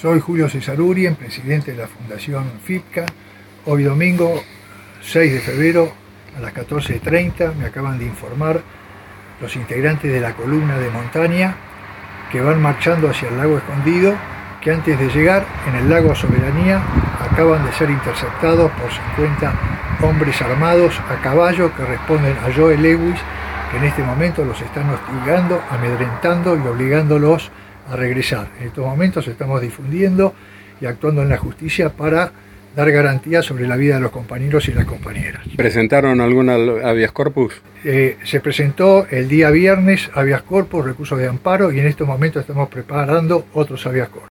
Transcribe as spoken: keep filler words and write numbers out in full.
Soy Julio César Urien, presidente de la Fundación FIPCA. Hoy domingo seis de febrero a las catorce treinta me acaban de informar los integrantes de la columna de montaña que van marchando hacia el lago Escondido, que antes de llegar en el lago Soberanía acaban de ser interceptados por cincuenta hombres armados a caballo que responden a Joe Lewis, que en este momento los están hostigando, amedrentando y obligándolos a regresar. En estos momentos estamos difundiendo y actuando en la justicia para dar garantía sobre la vida de los compañeros y las compañeras. ¿Presentaron alguna habeas corpus? Eh, se presentó el día viernes habeas corpus, recursos de amparo, y en estos momentos estamos preparando otros habeas corpus.